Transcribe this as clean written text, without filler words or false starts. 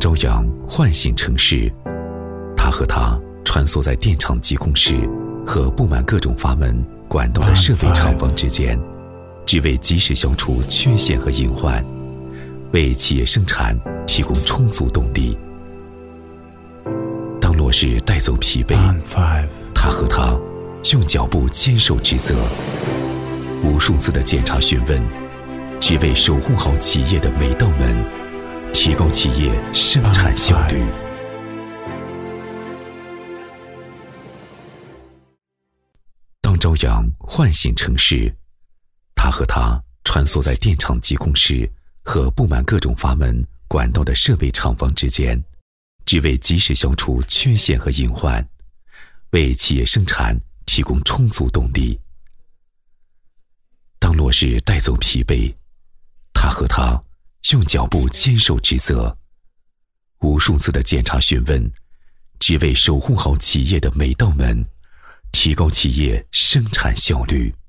朝阳唤醒城市，他和他穿梭在电厂及工室和布满各种阀门、管道的设备厂房之间，只为及时消除缺陷和隐患，为企业生产提供充足动力。当落日带走疲惫，他和他用脚步坚守职责，无数次的检查询问，只为守护好企业的每道门，提高企业生产效率。当朝阳唤醒城市，他和他穿梭在电厂及工室和布满各种阀门、管道的设备厂房之间，只为及时消除缺陷和隐患，为企业生产提供充足动力。当落日带走疲惫，他和他用脚步坚守职责，无数次的检查询问，只为守护好企业的每道门，提高企业生产效率。